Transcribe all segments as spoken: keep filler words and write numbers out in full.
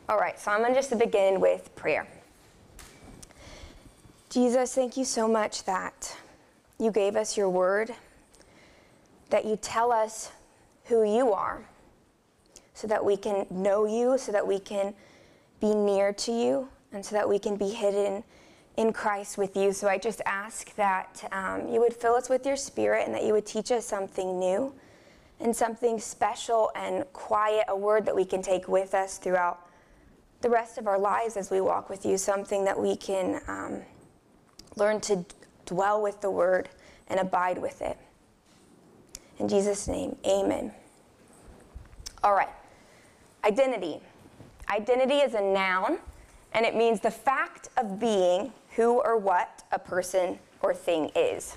All right, so I'm going to just begin with prayer. Jesus, thank you so much that you gave us your word, that you tell us who you are, so that we can know you, so that we can be near to you, and so that we can be hidden in Christ with you. So I just ask that um, you would fill us with your spirit and that you would teach us something new and something special and quiet, a word that we can take with us throughout the rest of our lives as we walk with you, something that we can um, learn to dwell with the word and abide with it. In Jesus' name, amen. All right, identity. Identity is a noun, and it means the fact of being who or what a person or thing is.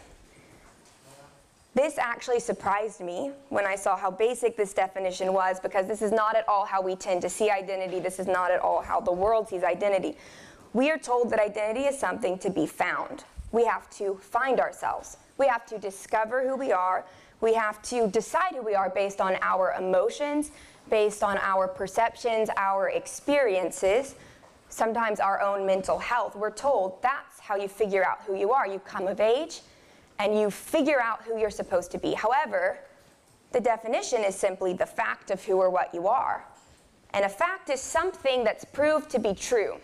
This actually surprised me when I saw how basic this definition was, because this is not at all how we tend to see identity. This is not at all how the world sees identity. We are told that identity is something to be found. We have to find ourselves. We have to discover who we are. We have to decide who we are based on our emotions, based on our perceptions, our experiences, sometimes our own mental health. We're told that's how you figure out who you are. You come of age and you figure out who you're supposed to be. However, the definition is simply the fact of who or what you are. And a fact is something that's proved to be true.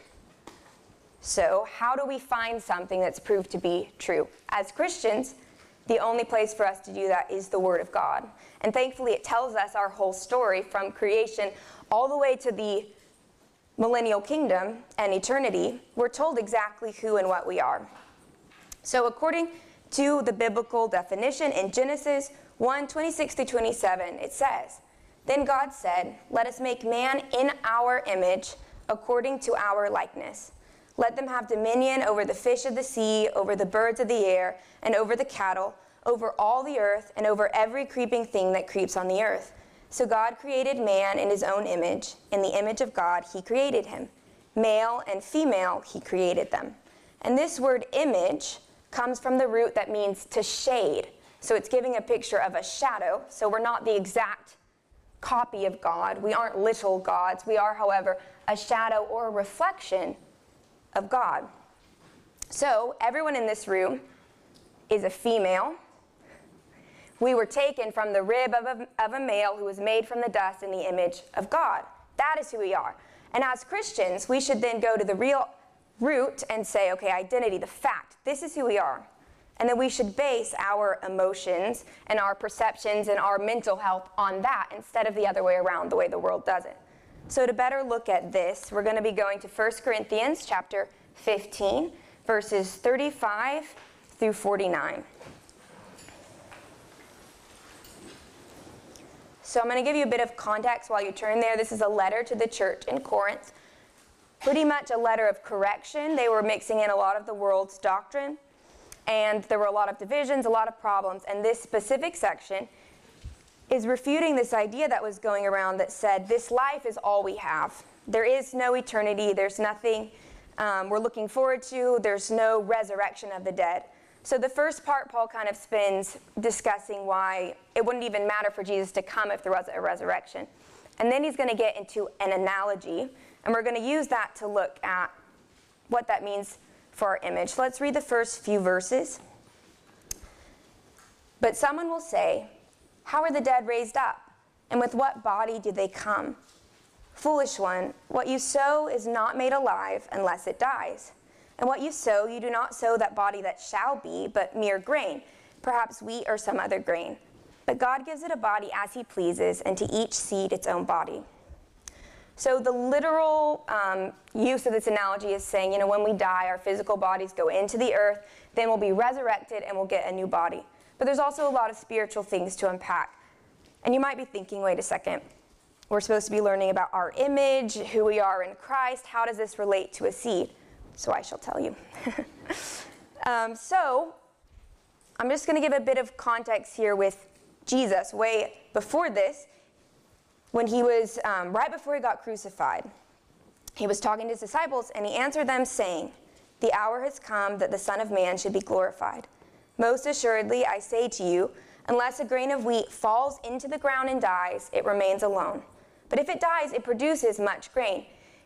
So how do we find something that's proved to be true? As Christians, the only place for us to do that is the Word of God. And thankfully, it tells us our whole story from creation all the way to the millennial kingdom and eternity. We're told exactly who and what we are. So according to the biblical definition in Genesis one, twenty-six through twenty-seven, it says, "Then God said, 'Let us make man in our image, according to our likeness. Let them have dominion over the fish of the sea, over the birds of the air, and over the cattle, over all the earth, and over every creeping thing that creeps on the earth.' So God created man in his own image. In the image of God, he created him. Male and female, he created them." And this word image comes from the root that means to shade. So it's giving a picture of a shadow. So we're not the exact copy of God. We aren't little gods. We are, however, a shadow or a reflection of God. So everyone in this room is a female. We were taken from the rib of a, of a male who was made from the dust in the image of God. That is who we are. And as Christians, we should then go to the real root and say, okay, identity, the fact, this is who we are. And then we should base our emotions and our perceptions and our mental health on that instead of the other way around, the way the world does it. So to better look at this, we're going to be going to First Corinthians chapter fifteen, verses thirty-five through forty-nine. So I'm going to give you a bit of context while you turn there. This is a letter to the church in Corinth. Pretty much a letter of correction. They were mixing in a lot of the world's doctrine, and there were a lot of divisions, a lot of problems. And this specific section is refuting this idea that was going around that said, this life is all we have. There is no eternity. There's nothing um, we're looking forward to. There's no resurrection of the dead. So the first part, Paul kind of spends discussing why it wouldn't even matter for Jesus to come if there wasn't a resurrection. And then he's going to get into an analogy, and we're going to use that to look at what that means for our image. Let's read the first few verses. "But someone will say, 'How are the dead raised up? And with what body do they come?' Foolish one, what you sow is not made alive unless it dies. And what you sow, you do not sow that body that shall be, but mere grain, perhaps wheat or some other grain. But God gives it a body as he pleases, and to each seed its own body." So the literal um, use of this analogy is saying, you know, when we die, our physical bodies go into the earth, then we'll be resurrected and we'll get a new body. But there's also a lot of spiritual things to unpack. And you might be thinking, wait a second, we're supposed to be learning about our image, who we are in Christ. How does this relate to a seed? So I shall tell you. um, so I'm just going to give a bit of context here with Jesus. Way before this, when he was, um, right before he got crucified, he was talking to his disciples, and he answered them saying, "The hour has come that the Son of Man should be glorified. Most assuredly, I say to you, unless a grain of wheat falls into the ground and dies, it remains alone. But if it dies, it produces much grain.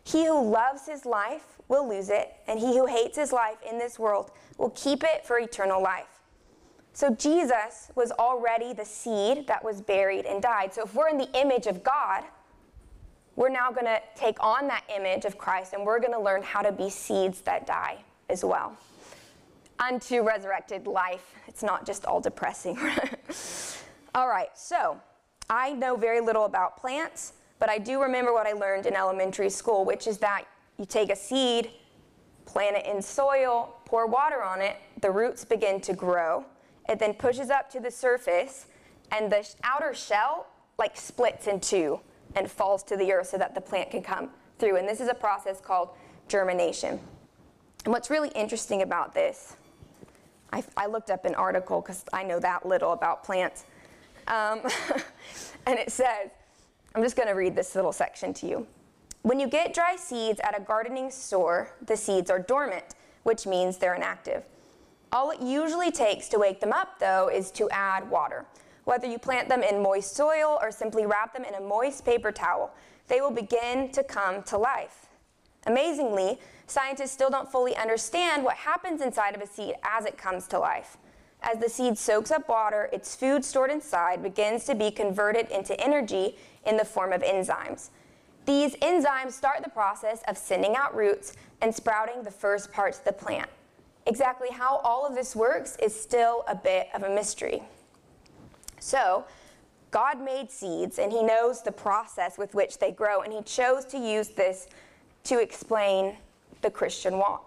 He who loves his life will lose it, and he who hates his life in this world will keep it for eternal life. So Jesus was already the seed that was buried and died. So if we're in the image of God, we're now going to take on that image of Christ, and we're going to learn how to be seeds that die as well. Unto resurrected life. It's not just all depressing. All right, so I know very little about plants, but I do remember what I learned in elementary school, which is that you take a seed, plant it in soil, pour water on it, the roots begin to grow. It then pushes up to the surface, and the outer shell like splits in two and falls to the earth so that the plant can come through. And this is a process called germination. And what's really interesting about this, I, I looked up an article because I know that little about plants. Um, and it says, I'm just going to read this little section to you. When you get dry seeds at a gardening store, the seeds are dormant, which means they're inactive. All it usually takes to wake them up, though, is to add water. Whether you plant them in moist soil or simply wrap them in a moist paper towel, they will begin to come to life. Amazingly, scientists still don't fully understand what happens inside of a seed as it comes to life. As the seed soaks up water, its food stored inside begins to be converted into energy in the form of enzymes. These enzymes start the process of sending out roots and sprouting the first parts of the plant. Exactly how all of this works is still a bit of a mystery. So, God made seeds, and he knows the process with which they grow, and he chose to use this to explain the Christian walk.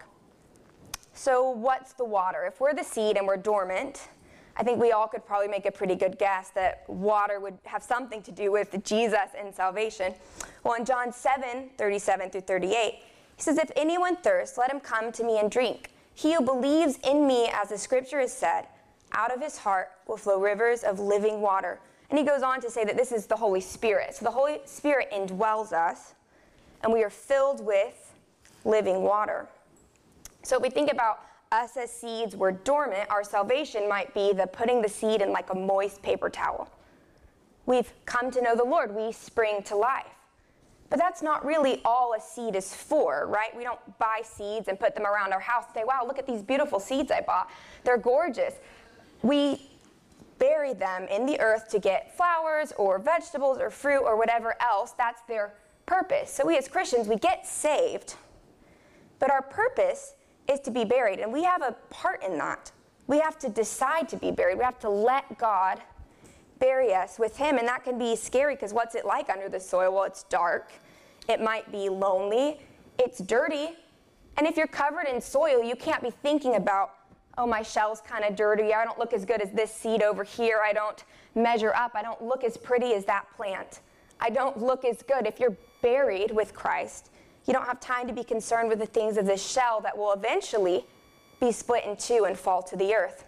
So what's the water? If we're the seed and we're dormant, I think we all could probably make a pretty good guess that water would have something to do with Jesus and salvation. Well, in John seven, thirty-seven through thirty-eight, he says, "If anyone thirsts, let him come to me and drink. He who believes in me, as the scripture has said, out of his heart will flow rivers of living water." And he goes on to say that this is the Holy Spirit. So the Holy Spirit indwells us, and we are filled with living water. So if we think about us as seeds, we're dormant, our salvation might be the putting the seed in like a moist paper towel. We've come to know the Lord, we spring to life. But that's not really all a seed is for, right? We don't buy seeds and put them around our house and say, wow, look at these beautiful seeds I bought. They're gorgeous. We bury them in the earth to get flowers or vegetables or fruit or whatever else. That's their purpose. So we as Christians, we get saved, but our purpose is to be buried, and we have a part in that. We have to decide to be buried. We have to let God bury us with him, and that can be scary because what's it like under the soil? Well, it's dark. It might be lonely. It's dirty. And if you're covered in soil, you can't be thinking about, oh, my shell's kind of dirty. I don't look as good as this seed over here. I don't measure up. I don't look as pretty as that plant. I don't look as good. If you're buried with Christ, you don't have time to be concerned with the things of this shell that will eventually be split in two and fall to the earth.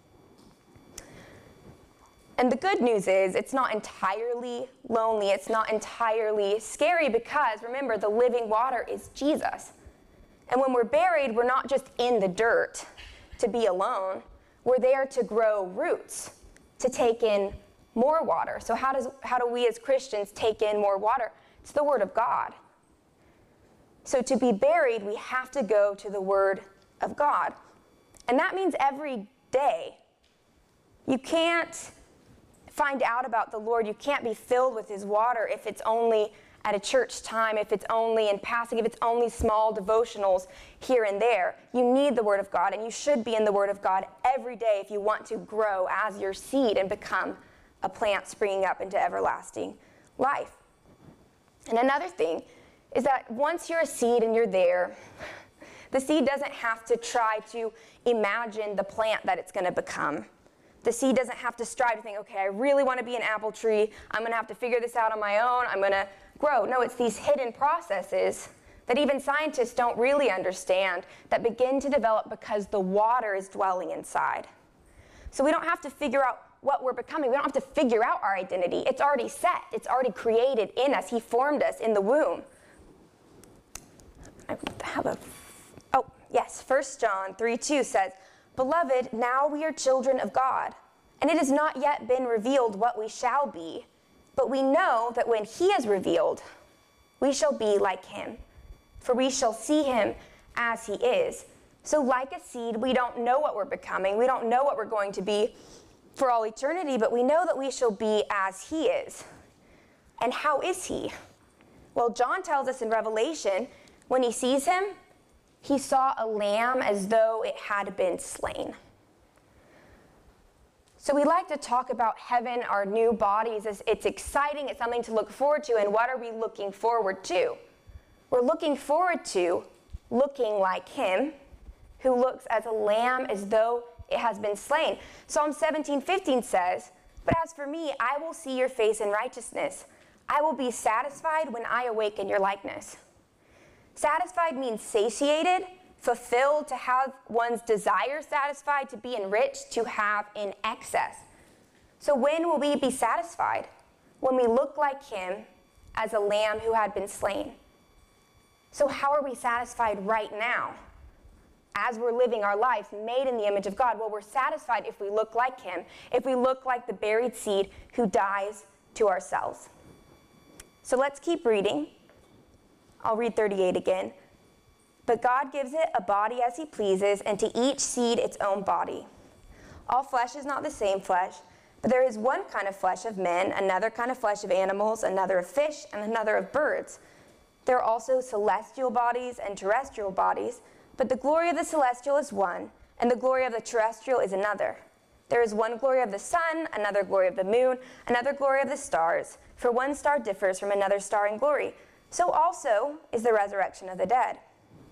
And the good news is it's not entirely lonely. It's not entirely scary because, remember, the living water is Jesus. And when we're buried, we're not just in the dirt to be alone. We're there to grow roots, to take in more water. So how does how do we as Christians take in more water? It's the Word of God. So to be buried, we have to go to the Word of God. And that means every day. You can't find out about the Lord. You can't be filled with his water if it's only at a church time, if it's only in passing, if it's only small devotionals here and there. You need the Word of God, and you should be in the Word of God every day if you want to grow as your seed and become a plant springing up into everlasting life. And another thing is that once you're a seed and you're there, the seed doesn't have to try to imagine the plant that it's going to become. The seed doesn't have to strive to think, okay, I really want to be an apple tree. I'm going to have to figure this out on my own. I'm going to grow. No, it's these hidden processes that even scientists don't really understand that begin to develop because the water is dwelling inside. So we don't have to figure out what we're becoming. We don't have to figure out our identity. It's already set. It's already created in us. He formed us in the womb. I have a, oh, yes, First John three two says, "Beloved, now we are children of God, and it has not yet been revealed what we shall be, but we know that when he is revealed, we shall be like him, for we shall see him as he is. So like a seed, we don't know what we're becoming. We don't know what we're going to be for all eternity, but we know that we shall be as he is. And how is he? Well, John tells us in Revelation, when he sees him, he saw a lamb as though it had been slain. So we like to talk about heaven, our new bodies. As it's exciting, it's something to look forward to. And what are we looking forward to? We're looking forward to looking like him, who looks as a lamb as though it has been slain. Psalm seventeen fifteen says, "But as for me, I will see your face in righteousness. I will be satisfied when I awake in your likeness." Satisfied means satiated, fulfilled, to have one's desire satisfied, to be enriched, to have in excess. So when will we be satisfied? When we look like him as a lamb who had been slain. So how are we satisfied right now? As we're living our lives made in the image of God, well, we're satisfied if we look like him, if we look like the buried seed who dies to ourselves. So let's keep reading. I'll read thirty-eight again. "But God gives it a body as he pleases, and to each seed its own body. All flesh is not the same flesh, but there is one kind of flesh of men, another kind of flesh of animals, another of fish, and another of birds. There are also celestial bodies and terrestrial bodies, but the glory of the celestial is one, and the glory of the terrestrial is another. There is one glory of the sun, another glory of the moon, another glory of the stars, for one star differs from another star in glory. So also is the resurrection of the dead."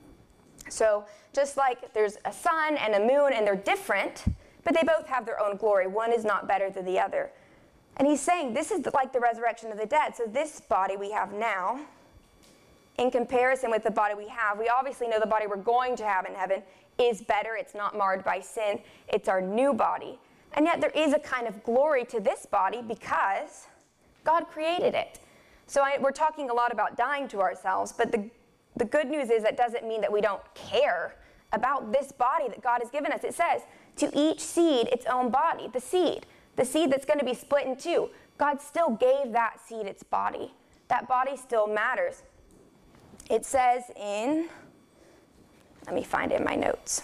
So just like there's a sun and a moon, and they're different, but they both have their own glory. One is not better than the other. And he's saying this is like the resurrection of the dead. So this body we have now, in comparison with the body we have, we obviously know the body we're going to have in heaven is better. It's not marred by sin. It's our new body. And yet there is a kind of glory to this body because God created it. So I, we're talking a lot about dying to ourselves, but the, the good news is that doesn't mean that we don't care about this body that God has given us. It says, to each seed its own body. The seed, the seed that's going to be split in two. God still gave that seed its body. That body still matters. It says in, let me find it in my notes.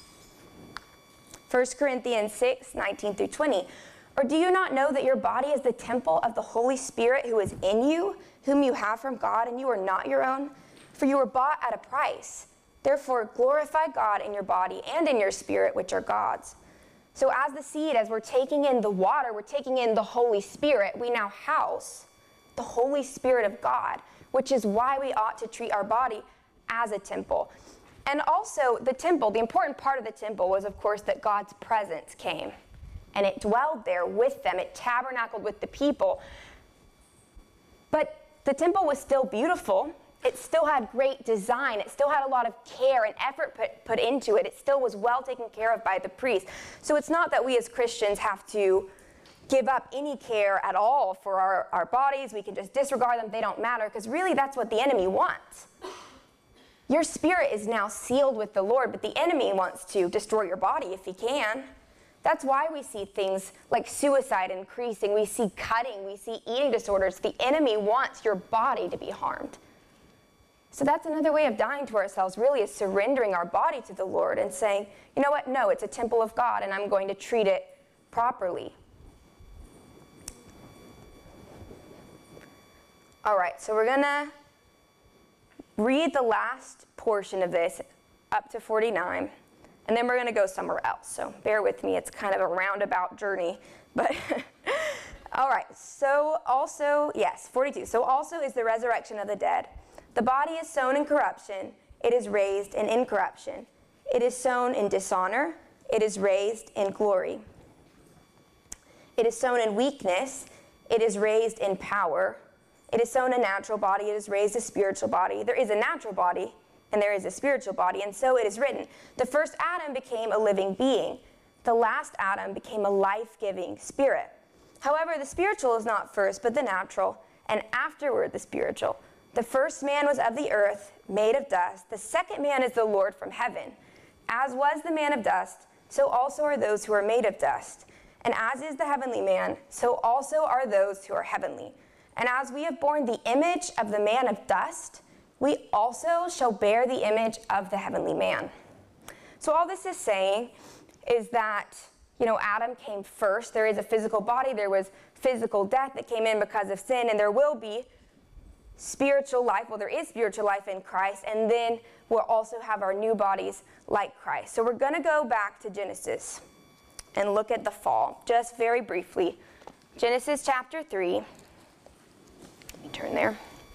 First Corinthians six, nineteen through twenty. "Or do you not know that your body is the temple of the Holy Spirit who is in you, whom you have from God, and you are not your own? For you were bought at a price. Therefore glorify God in your body and in your spirit, which are God's." So as the seed, as we're taking in the water, we're taking in the Holy Spirit, we now house the Holy Spirit of God, which is why we ought to treat our body as a temple. And also the temple, the important part of the temple was, of course, that God's presence came. And it dwelled there with them. It tabernacled with the people. But the temple was still beautiful. It still had great design. It still had a lot of care and effort put, put into it. It still was well taken care of by the priest. So it's not that we as Christians have to give up any care at all for our, our bodies. We can just disregard them. They don't matter, because really that's what the enemy wants. Your spirit is now sealed with the Lord, but the enemy wants to destroy your body if he can. That's why we see things like suicide increasing. We see cutting. We see eating disorders. The enemy wants your body to be harmed. So that's another way of dying to ourselves, really, is surrendering our body to the Lord and saying, you know what? No, it's a temple of God, and I'm going to treat it properly. All right, so we're going to read the last portion of this up to forty-nine, and then we're going to go somewhere else. So bear with me. It's kind of a roundabout journey. But all right, so also, yes, forty-two. So also is the resurrection of the dead. The body is sown in corruption. It is raised in incorruption. It is sown in dishonor. It is raised in glory. It is sown in weakness. It is raised in power. It is sown a natural body. It is raised a spiritual body. There is a natural body, and there is a spiritual body. And so it is written, the first Adam became a living being. The last Adam became a life-giving spirit. However, the spiritual is not first, but the natural, and afterward the spiritual. The first man was of the earth, made of dust. The second man is the Lord from heaven. As was the man of dust, so also are those who are made of dust. And as is the heavenly man, so also are those who are heavenly. And as we have borne the image of the man of dust, we also shall bear the image of the heavenly man. So all this is saying is that, you know, Adam came first. There is a physical body. There was physical death that came in because of sin, and there will be spiritual life. Well, there is spiritual life in Christ, and then we'll also have our new bodies like Christ. So we're going to go back to Genesis and look at the fall, just very briefly. Genesis chapter three. Let me turn there.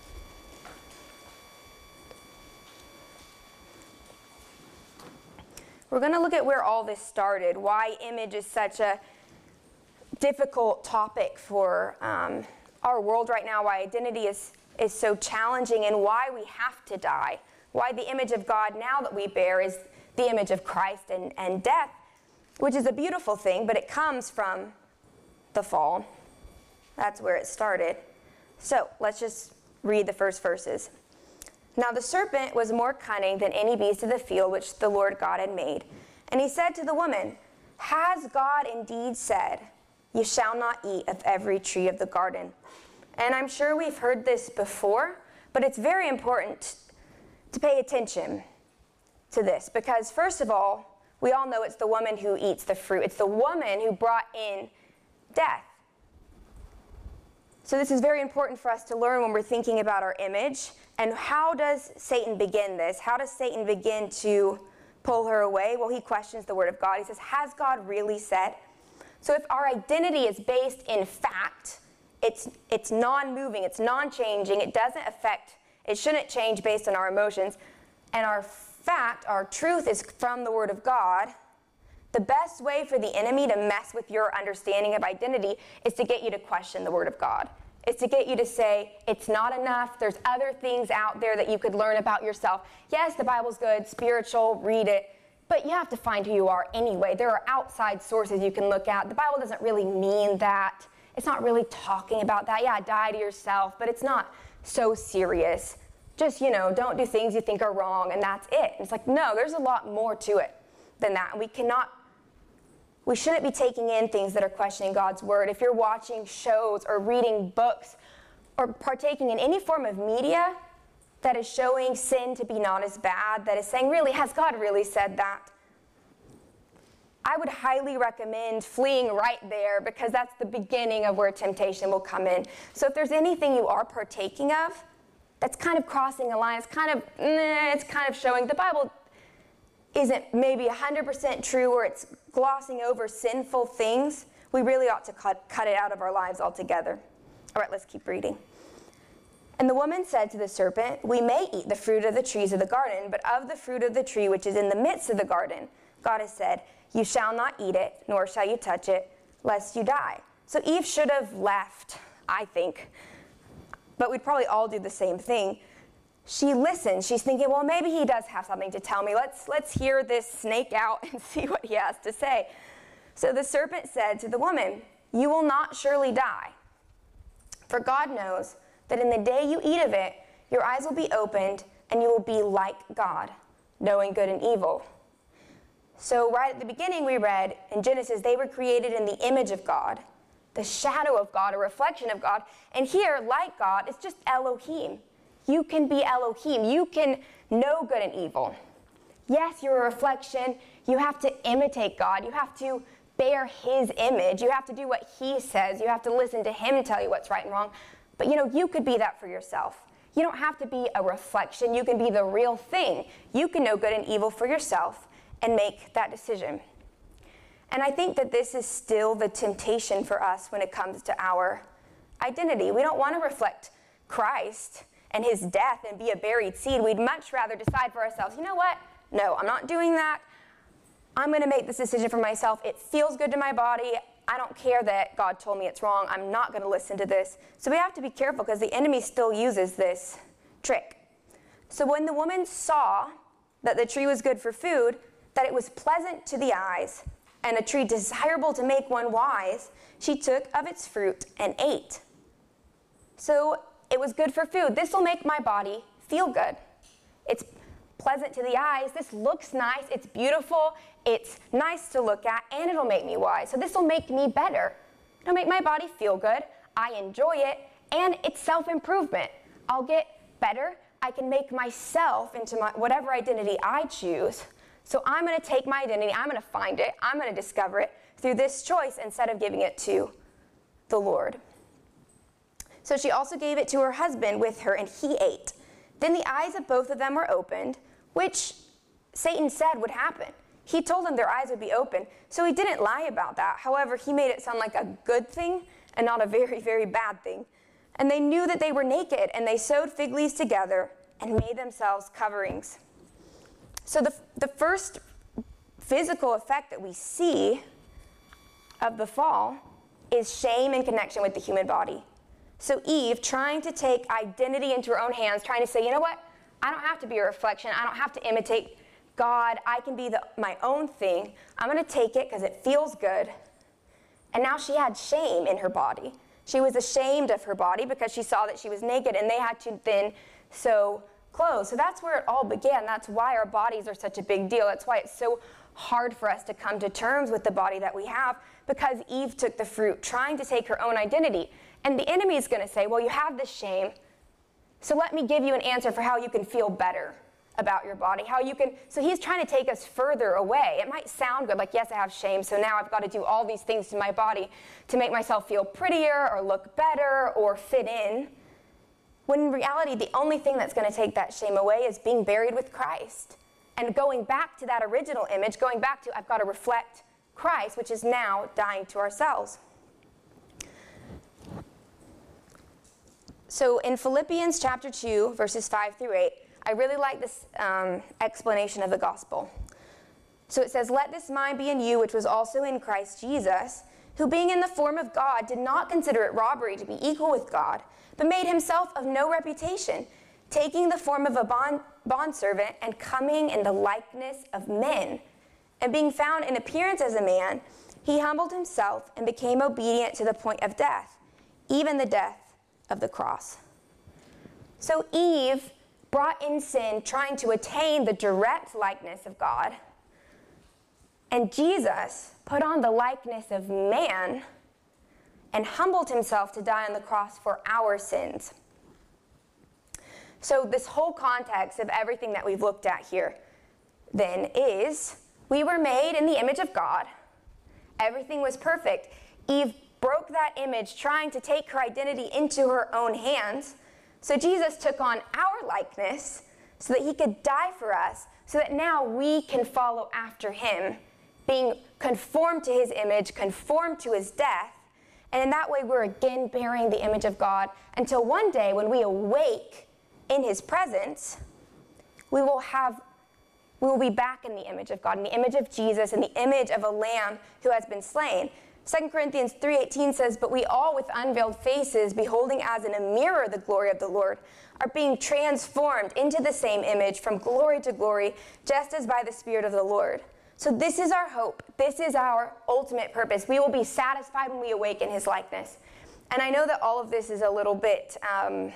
We're going to look at where all this started, why image is such a difficult topic for um, our world right now, why identity is, is so challenging, and why we have to die, why the image of God now that we bear is the image of Christ, and, and death, which is a beautiful thing, but it comes from the fall. That's where it started. So let's just read the first verses. Now the serpent was more cunning than any beast of the field which the Lord God had made. And he said to the woman, has God indeed said, you shall not eat of every tree of the garden? And I'm sure we've heard this before, but it's very important to pay attention to this, because first of all, we all know it's the woman who eats the fruit. It's the woman who brought in death. So this is very important for us to learn when we're thinking about our image. And how does Satan begin this? How does Satan begin to pull her away? Well, he questions the word of God. He says, has God really said? So if our identity is based in fact, it's, it's non-moving, it's non-changing, it doesn't affect, it shouldn't change based on our emotions, and our fact, our truth is from the word of God, the best way for the enemy to mess with your understanding of identity is to get you to question the word of God. It's to get you to say, it's not enough, there's other things out there that you could learn about yourself. Yes, the Bible's good, spiritual, read it, but you have to find who you are anyway. There are outside sources you can look at. The Bible doesn't really mean that. It's not really talking about that. Yeah, die to yourself, but it's not so serious. Just, you know, don't do things you think are wrong, and that's it. And it's like, no, there's a lot more to it than that. And we cannot We shouldn't be taking in things that are questioning God's word. If you're watching shows or reading books or partaking in any form of media that is showing sin to be not as bad, that is saying, really, has God really said that? I would highly recommend fleeing right there, because that's the beginning of where temptation will come in. So if there's anything you are partaking of that's kind of crossing a line, it's kind of, nah, it's kind of showing the Bible isn't maybe one hundred percent true, or it's glossing over sinful things, we really ought to cut, cut it out of our lives altogether. All right, let's keep reading. And the woman said to the serpent, we may eat the fruit of the trees of the garden, but of the fruit of the tree which is in the midst of the garden, God has said, you shall not eat it, nor shall you touch it, lest you die. So Eve should have left, I think, but we'd probably all do the same thing. She listens. She's thinking, well, maybe he does have something to tell me. Let's, let's hear this snake out and see what he has to say. So the serpent said to the woman, you will not surely die. For God knows that in the day you eat of it, your eyes will be opened, and you will be like God, knowing good and evil. So right at the beginning we read in Genesis, they were created in the image of God, the shadow of God, a reflection of God. And here, like God, it's just Elohim. You can be Elohim. You can know good and evil. Yes, you're a reflection. You have to imitate God. You have to bear his image. You have to do what he says. You have to listen to him tell you what's right and wrong. But, you know, you could be that for yourself. You don't have to be a reflection. You can be the real thing. You can know good and evil for yourself and make that decision. And I think that this is still the temptation for us when it comes to our identity. We don't want to reflect Christ and his death and be a buried seed. We'd much rather decide for ourselves, you know what? No, I'm not doing that. I'm going to make this decision for myself. It feels good to my body. I don't care that God told me it's wrong. I'm not going to listen to this. So we have to be careful, because the enemy still uses this trick. So when the woman saw that the tree was good for food, that it was pleasant to the eyes, and a tree desirable to make one wise, she took of its fruit and ate. So it was good for food. This will make my body feel good. It's pleasant to the eyes. This looks nice. It's beautiful. It's nice to look at, and it'll make me wise. So this will make me better. It'll make my body feel good. I enjoy it, and it's self-improvement. I'll get better. I can make myself into my whatever identity I choose. So I'm going to take my identity, I'm going to find it, I'm going to discover it through this choice instead of giving it to the Lord. So she also gave it to her husband with her, and he ate. Then the eyes of both of them were opened, which Satan said would happen. He told them their eyes would be open, so he didn't lie about that. However, he made it sound like a good thing and not a very, very bad thing. And they knew that they were naked, and they sewed fig leaves together and made themselves coverings. So the, the first physical effect that we see of the fall is shame in connection with the human body. So Eve, trying to take identity into her own hands, trying to say, you know what? I don't have to be a reflection. I don't have to imitate God. I can be the, my own thing. I'm going to take it because it feels good. And now she had shame in her body. She was ashamed of her body because she saw that she was naked, and they had to then sew clothes. So that's where it all began. That's why our bodies are such a big deal. That's why it's so hard for us to come to terms with the body that we have, because Eve took the fruit, trying to take her own identity. And the enemy is going to say, well, you have this shame, so let me give you an answer for how you can feel better about your body, how you can, so he's trying to take us further away. It might sound good, like, yes, I have shame, so now I've got to do all these things to my body to make myself feel prettier or look better or fit in. When in reality, the only thing that's going to take that shame away is being buried with Christ. And going back to that original image, going back to, I've got to reflect Christ, which is now dying to ourselves. So in Philippians chapter two, verses five through eight, I really like this um, explanation of the gospel. So it says, let this mind be in you, which was also in Christ Jesus, who being in the form of God did not consider it robbery to be equal with God, but made himself of no reputation, taking the form of a bond, bondservant and coming in the likeness of men. And being found in appearance as a man, he humbled himself and became obedient to the point of death, even the death of the cross. So Eve brought in sin, trying to attain the direct likeness of God. And Jesus put on the likeness of man and humbled himself to die on the cross for our sins. So this whole context of everything that we've looked at here then is, we were made in the image of God. Everything was perfect. Eve broke that image, trying to take her identity into her own hands. So Jesus took on our likeness so that he could die for us, so that now we can follow after him, being conformed to his image, conformed to his death. And in that way, we're again bearing the image of God until one day when we awake in his presence, we will have, we will be back in the image of God, in the image of Jesus, in the image of a lamb who has been slain. Second Corinthians three eighteen says, but we all with unveiled faces, beholding as in a mirror the glory of the Lord, are being transformed into the same image from glory to glory, just as by the Spirit of the Lord. So this is our hope. This is our ultimate purpose. We will be satisfied when we awake in his likeness. And I know that all of this is a little bit um,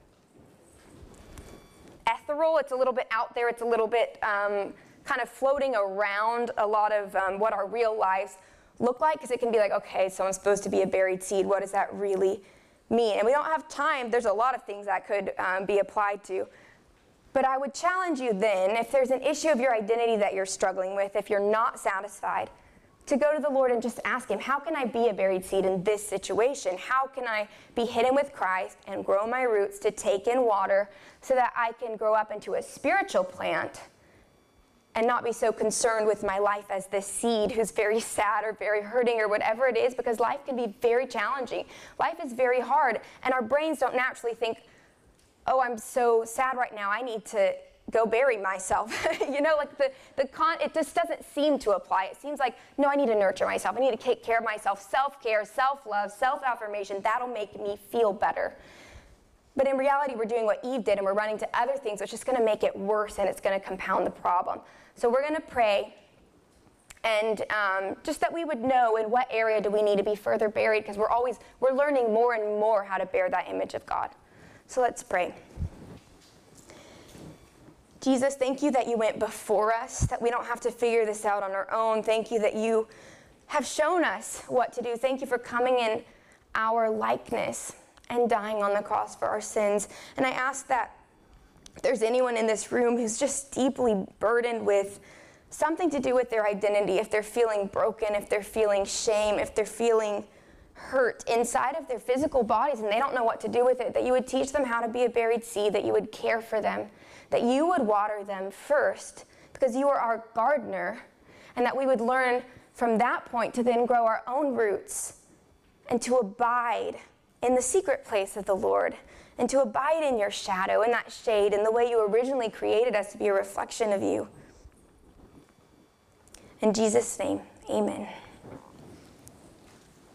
ethereal. It's a little bit out there. It's a little bit um, kind of floating around a lot of um, what our real lives look like, because it can be like, okay, so I'm supposed to be a buried seed. What does that really mean? And we don't have time. There's a lot of things that could um, be applied to. But I would challenge you then, if there's an issue of your identity that you're struggling with, if you're not satisfied, to go to the Lord and just ask him, how can I be a buried seed in this situation? How can I be hidden with Christ and grow my roots to take in water so that I can grow up into a spiritual plant and not be so concerned with my life as this seed who's very sad or very hurting or whatever it is, because life can be very challenging. Life is very hard, and our brains don't naturally think, oh, I'm so sad right now, I need to go bury myself. You know, like the, the con, it just doesn't seem to apply. It seems like, no, I need to nurture myself. I need to take care of myself. Self-care, self-love, self-affirmation, that'll make me feel better. But in reality, we're doing what Eve did, and we're running to other things, which is going to make it worse, and it's going to compound the problem. So we're going to pray, and um, just that we would know in what area do we need to be further buried, because we're always, we're learning more and more how to bear that image of God. So let's pray. Jesus, thank you that you went before us, that we don't have to figure this out on our own. Thank you that you have shown us what to do. Thank you for coming in our likeness and dying on the cross for our sins. And I ask that If there's anyone in this room who's just deeply burdened with something to do with their identity, if they're feeling broken, if they're feeling shame, if they're feeling hurt inside of their physical bodies and they don't know what to do with it, that you would teach them how to be a buried seed, that you would care for them, that you would water them first because you are our gardener, and that we would learn from that point to then grow our own roots and to abide in the secret place of the Lord and to abide in your shadow, in that shade, in the way you originally created us to be a reflection of you. In Jesus' name, amen.